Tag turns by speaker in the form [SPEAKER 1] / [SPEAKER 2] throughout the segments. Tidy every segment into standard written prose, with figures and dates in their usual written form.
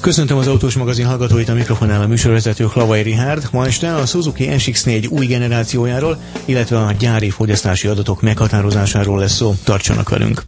[SPEAKER 1] Köszöntöm az Autós Magazin hallgatóit, a mikrofonnál a műsorvezető Hlavai Richárd. Ma este a Suzuki NSX4 új generációjáról, illetve a gyári fogyasztási adatok meghatározásáról lesz szó. Tartsanak velünk!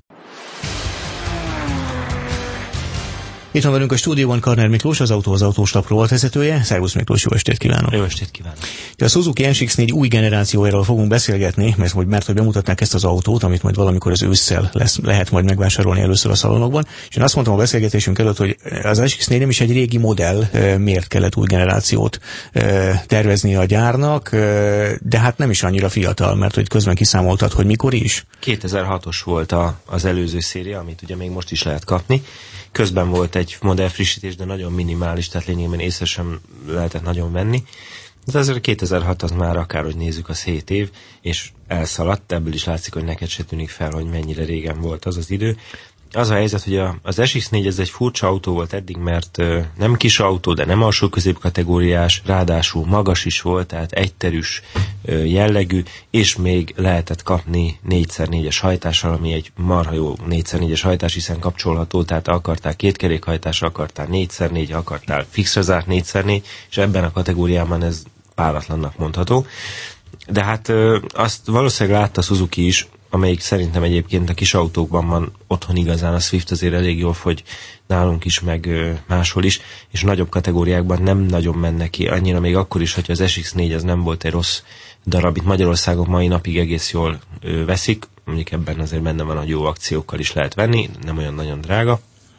[SPEAKER 1] Itt van velünk a stúdióban Karner Miklós, az Autós Lap rovatvezetője. Szervusz Miklós, jó estét kívánok!
[SPEAKER 2] Jó estét kívánok!
[SPEAKER 1] A Suzuki NSX4 új generációjáról fogunk beszélgetni, mert hogy bemutatnák ezt az autót, amit majd valamikor az ősszel lehet majd megvásárolni először a szalonokban. És én azt mondtam a beszélgetésünk előtt, hogy az NSX4 nem is egy régi modell, miért kellett új generációt tervezni a gyárnak, de hát nem is annyira fiatal, mert hogy közben kiszámoltad, hogy mikor is.
[SPEAKER 2] 2006-os volt az előző széria, amit ugye még most is lehet kapni. Közben volt egy modellfrissítés, de nagyon minimális, tehát lényegében észre sem lehetett nagyon venni. De azért 2006 az már akárhogy nézzük, az 7 év, és elszaladt, ebből is látszik, hogy neked se tűnik fel, hogy mennyire régen volt az idő. Az a helyzet, hogy az SX4 ez egy furcsa autó volt eddig, mert nem kis autó, de nem alsó középkategóriás, ráadásul magas is volt, tehát egyterűs jellegű, és még lehetett kapni 4x4-es hajtással, ami egy marha jó 4x4-es hajtás, hiszen kapcsolható, tehát akartál kétkerékhajtásra, akartál 4x4, akartál fixre zárt 4x4, és ebben a kategóriában ez páratlannak mondható. De hát azt valószínűleg látta Suzuki is, amelyik szerintem egyébként a kis autókban van otthon igazán, a Swift azért elég jól fogy nálunk is, meg máshol is, és nagyobb kategóriákban nem nagyon menne ki, annyira még akkor is, hogy az SX4 az nem volt egy rossz darab, itt Magyarországon mai napig egész jól veszik, mondjuk ebben azért benne van, hogy jó akciókkal is lehet venni, nem olyan nagyon drága.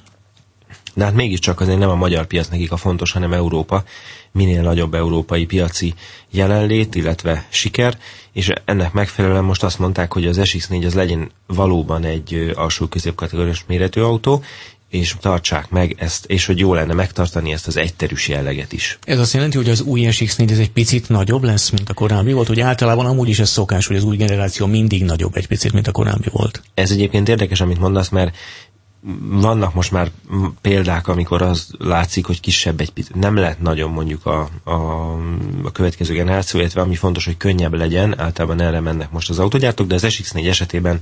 [SPEAKER 2] De hát mégiscsak azért nem a magyar piac nekik a fontos, hanem Európa, minél nagyobb európai piaci jelenlét, illetve siker, és ennek megfelelően most azt mondták, hogy az SX4 az legyen valóban egy alsó középkategóriás méretű autó, és tartsák meg ezt, és hogy jó lenne megtartani ezt az egyterűs jelleget is.
[SPEAKER 1] Ez azt jelenti, hogy az új SX4 ez egy picit nagyobb lesz, mint a korábbi volt, hogy általában amúgy is ez szokás, hogy az új generáció mindig nagyobb egy picit, mint a korábbi volt.
[SPEAKER 2] Ez egyébként érdekes, amit mondasz, mert vannak most már példák, amikor az látszik, hogy kisebb egy picit. Nem lehet nagyon mondjuk a következő generáció, illetve ami fontos, hogy könnyebb legyen, általában erre mennek most az autógyártók, de az SX4 esetében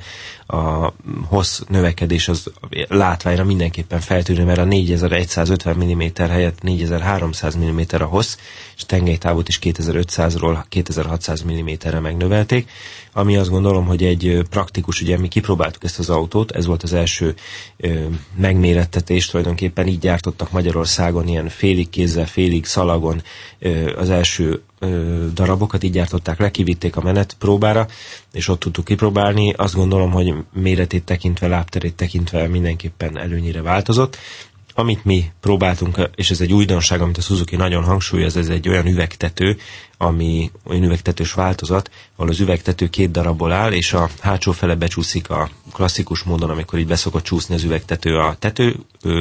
[SPEAKER 2] a hossz növekedés az látványra mindenképpen feltűnő, mert a 4150 mm helyett 4300 mm a hossz, és tengelytávot is 2500-ról 2600 mm-re megnövelték, ami azt gondolom, hogy egy praktikus, ugye mi kipróbáltuk ezt az autót, ez volt az első megmérettetés, tulajdonképpen így gyártottak Magyarországon, ilyen félig kézzel, félig szalagon az első darabokat, így gyártották le, kivitték a menetpróbára, és ott tudtuk kipróbálni. Azt gondolom, hogy méretét tekintve, lábterét tekintve mindenképpen előnyire változott. Amit mi próbáltunk, és ez egy újdonság, amit a Suzuki nagyon hangsúlyoz, ez egy olyan üvegtető, ami olyan üvegtetős változat, ahol az üvegtető 2 darabból áll, és a hátsó fele becsúszik a klasszikus módon, amikor így beszokott csúszni az üvegtető a tető,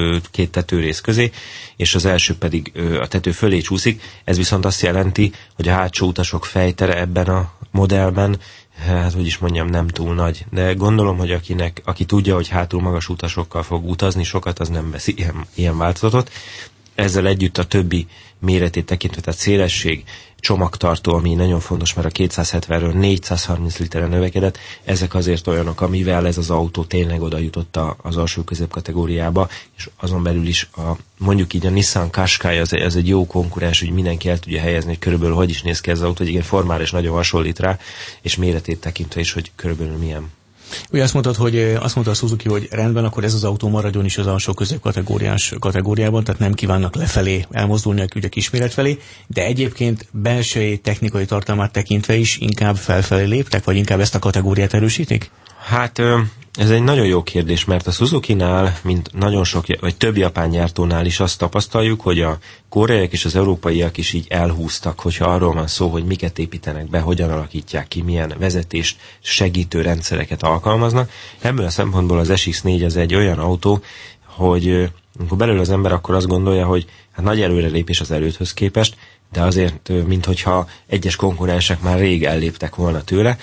[SPEAKER 2] 2 tetőrész közé, és az első pedig a tető fölé csúszik. Ez viszont azt jelenti, hogy a hátsó utasok fejtere ebben a modellben, hát hogy is mondjam, nem túl nagy. De gondolom, hogy aki tudja, hogy hátul magas utasokkal fog utazni sokat, az nem vesz ilyen változatot. Ezzel együtt a többi méretét tekintve, tehát szélesség, csomagtartó, ami nagyon fontos, mert a 270-ről 430 literre növekedett, ezek azért olyanok, amivel ez az autó tényleg oda jutott az alsó középkategóriába, és azon belül is mondjuk így a Nissan Qashqai ez egy jó konkurens, hogy mindenki el tudja helyezni, hogy körülbelül hogy is néz ki ez az autó, hogy igen, formára is nagyon hasonlít rá, és méretét tekintve is, hogy körülbelül milyen.
[SPEAKER 1] Ugye azt mondta a Suzuki, hogy rendben, akkor ez az autó maradjon is az alsó középkategóriás kategóriában, tehát nem kívánnak lefelé elmozdulni a kisméret felé, de egyébként belső technikai tartalmát tekintve is inkább felfelé léptek, vagy inkább ezt a kategóriát erősítik?
[SPEAKER 2] Hát ez egy nagyon jó kérdés, mert a Suzuki-nál, mint nagyon sok, vagy több japán gyártónál is azt tapasztaljuk, hogy a koreaiak és az európaiak is így elhúztak, hogyha arról van szó, hogy miket építenek be, hogyan alakítják ki, milyen vezetést segítő rendszereket alkalmaznak. Ebből a szempontból az SX4 az egy olyan autó, hogy amikor belül az ember akkor azt gondolja, hogy hát nagy előrelépés az elődhöz képest, de azért, minthogyha egyes konkurensek már rég elléptek volna tőle.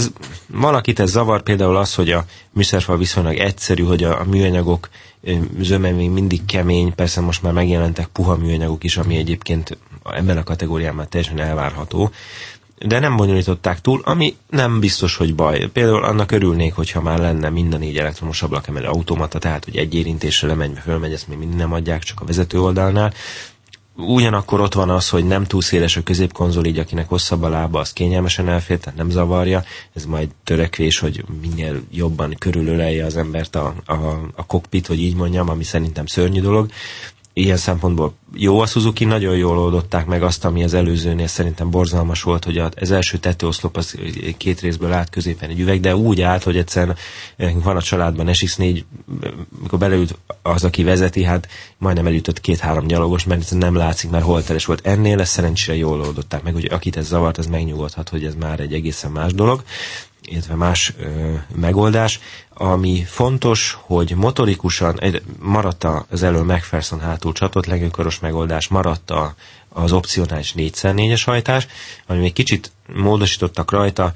[SPEAKER 2] Valakit ez zavar, például az, hogy a műszerfal viszonylag egyszerű, hogy a műanyagok zöme még mindig kemény, persze most már megjelentek puha műanyagok is, ami egyébként ebben a kategóriában teljesen elvárható. de nem bonyolították túl, ami nem biztos, hogy baj. Például annak örülnék, hogyha már lenne mind a 4 elektromos ablakemelő automata, tehát hogy egy érintésre lemegy, fölmegy, ezt még mindig nem adják, csak a vezető oldalnál. Ugyanakkor ott van az, hogy nem túl széles a középkonzol, így akinek hosszabb a lába, az kényelmesen elfér, tehát nem zavarja. Ez majd törekvés, hogy minél jobban körülölelje az embert a kokpit, hogy így mondjam, ami szerintem szörnyű dolog. Ilyen szempontból jó a Suzuki, nagyon jól oldották meg azt, ami az előzőnél szerintem borzalmas volt, hogy az első tetőoszlop az 2 részből állt, középen egy üveg, de úgy állt, hogy egyszerűen van a családban SX4, mikor beleült az, aki vezeti, hát majdnem elütött 2-3 gyalogos, mert nem látszik, mert holteres volt. Ennél ezt szerencsére jól oldották meg, hogy akit ez zavart, az megnyugodhat, hogy ez már egy egészen más dolog, illetve más megoldás. Ami fontos, hogy motorikusan maradt az elől McPherson hátul csatolt legőkaros megoldás, maradt az opcionális 4x4-es hajtás, ami még kicsit módosítottak rajta,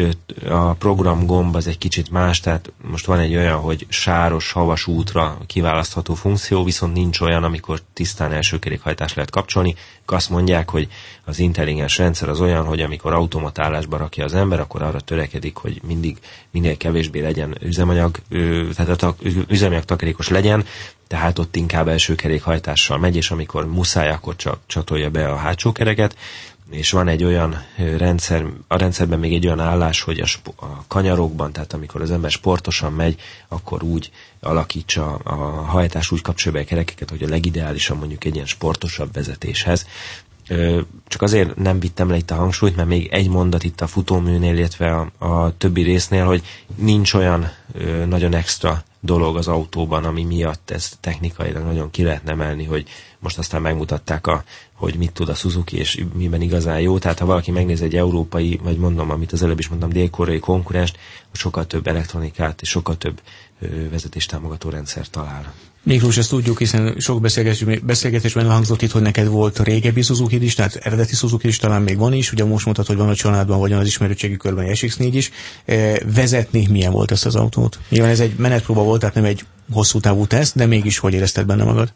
[SPEAKER 2] a program gomb az egy kicsit más, tehát most van egy olyan, hogy sáros, havas útra kiválasztható funkció, viszont nincs olyan, amikor tisztán első kerékhajtást lehet kapcsolni. Azt mondják, hogy az intelligens rendszer az olyan, hogy amikor automatálásba rakja az ember, akkor arra törekedik, hogy minél kevésbé legyen üzemanyag, tehát a üzemanyag takarékos legyen, tehát ott inkább első kerékhajtással megy, és amikor muszáj, akkor csak csatolja be a hátsó kereket, és van egy olyan rendszer, a rendszerben még egy olyan állás, hogy a kanyarokban, tehát amikor az ember sportosan megy, akkor úgy alakítsa a hajtás, úgy kapcsolja be a kerekeket, hogy a legideálisan mondjuk egy ilyen sportosabb vezetéshez. Csak azért nem vittem le itt a hangsúlyt, mert még egy mondat itt a futóműnél, illetve a többi résznél, hogy nincs olyan nagyon extra dolog az autóban, ami miatt ezt technikailag nagyon ki lehetne emelni, hogy most aztán megmutatták, hogy mit tud a Suzuki, és miben igazán jó. Tehát ha valaki megnéz egy európai, vagy mondom, amit az előbb is mondtam, dél-koreai konkurenst, sokkal több elektronikát és sokkal több vezetéstámogató rendszert talál.
[SPEAKER 1] Miklós, ezt tudjuk, hiszen sok beszélgetésben elhangzott itt, hogy neked volt régebbi Suzuki is, tehát eredeti Suzuki is, talán még van is, ugye most mondtad, hogy van a családban, vagy van az ismerőtségi körben SX4 is. Vezetni milyen volt ezt az autót? Nyilván ez egy menetpróba volt, tehát nem egy hosszú távú teszt, de mégis hogy érezted benne magad?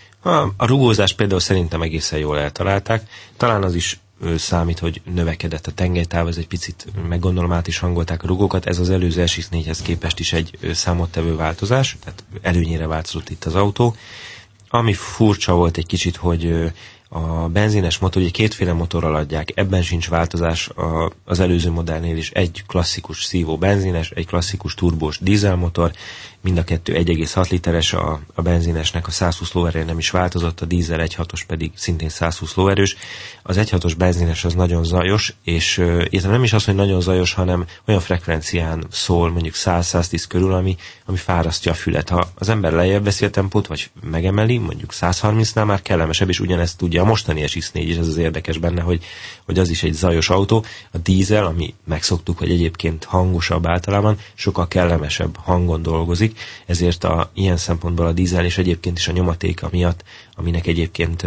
[SPEAKER 2] A rugózás például szerintem egészen jól eltalálták. Talán az is számít, hogy növekedett a tengelytáv, ez egy picit, meg gondolom át is hangolták a rugókat. Ez az előző SX4-hez képest is egy számottevő változás, tehát előnyére változott itt az autó. Ami furcsa volt egy kicsit, hogy a benzines motor, ugye 2 motorral adják, ebben sincs változás, az előző modellnél is egy klasszikus szívó benzines, egy klasszikus turbós dízelmotor, mind a kettő 1,6 literes, a benzinesnek a 120 lóerője nem is változott, a dízel 1.6-os pedig szintén 120 lóerős. Az 1.6-os benzines az nagyon zajos, és nem is az, hogy nagyon zajos, hanem olyan frekvencián szól, mondjuk 100-110 körül, ami fárasztja a fület. Ha az ember lejjebb veszi a tempót, vagy megemeli, mondjuk 130-nál már kellemesebb, és ugyanezt tudja a mostani SX4 is, ez az érdekes benne, hogy az is egy zajos autó. A dízel, ami megszoktuk, hogy egyébként hangosabb általában, sokkal kellemesebb hangon dolgozik, ezért ilyen szempontból a dízel és egyébként is a nyomatéka miatt, aminek egyébként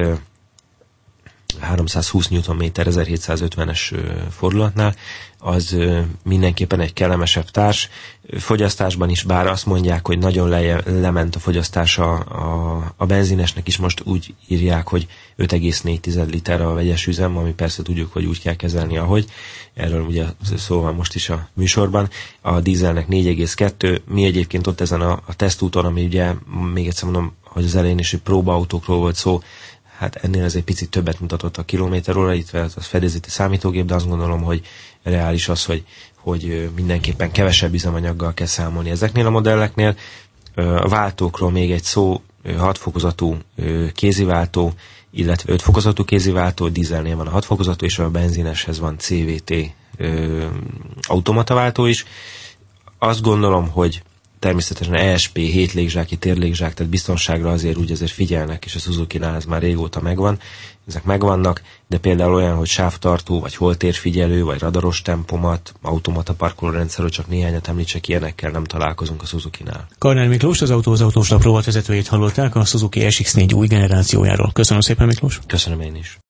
[SPEAKER 2] 320 Nm 1750-es fordulatnál, az mindenképpen egy kellemesebb társ. Fogyasztásban is, bár azt mondják, hogy nagyon lement a fogyasztása a benzinesnek is, most úgy írják, hogy 5,4 liter a vegyes üzem, ami persze tudjuk, hogy úgy kell kezelni, ahogy. Erről ugye szó van most is a műsorban. A dízelnek 4,2. Mi egyébként ott ezen a tesztúton, ami ugye, még egyszer mondom, hogy az elején is, hogy próbaautókról volt szó, hát ennél ez egy picit többet mutatott a kilométeróra, itt az fedezeti számítógép, de azt gondolom, hogy reális az, hogy mindenképpen kevesebb üzemanyaggal kell számolni ezeknél a modelleknél. A váltókról még egy szó, 6 fokozatú kéziváltó, illetve 5 fokozatú kéziváltó, dízelnél van a 6 fokozatú, és a benzineshez van CVT automataváltó is. Azt gondolom, hogy természetesen ESP, 7 légzsáki térlégzsák, tehát biztonságra azért figyelnek, és a Suzuki-nál ez már régóta megvan. Ezek megvannak, de például olyan, hogy sávtartó, vagy holtérfigyelő, vagy radaros tempomat, automata parkolórendszer, hogy csak néhányat említsek, ilyenekkel nem találkozunk a Suzuki-nál.
[SPEAKER 1] Karnál Miklós, az Autós Lap rovatvezetőjét hallották a Suzuki SX4 új generációjáról. Köszönöm szépen, Miklós.
[SPEAKER 2] Köszönöm én is.